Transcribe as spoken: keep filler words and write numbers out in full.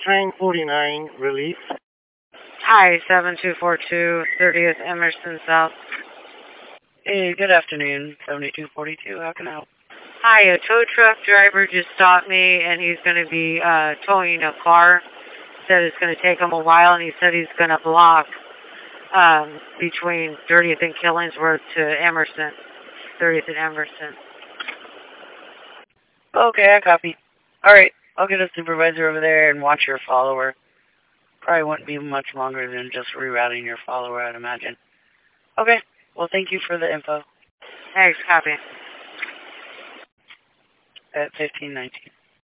nine forty-nine, relief. Hi, seven two four two, thirtieth Emerson South. Hey, good afternoon, seventy-two forty-two. How can I help? Hi, a tow truck driver just stopped me, and he's going to be uh, towing a car. Said it's going to take him a while, and he said he's going to block um, between thirtieth and Killingsworth to Emerson, thirtieth and Emerson. Okay, I copy. All right, I'll get a supervisor over there and watch your follower. Probably wouldn't be much longer than just rerouting your follower, I'd imagine. Okay, well, thank you for the info. Thanks, copy. At fifteen nineteen.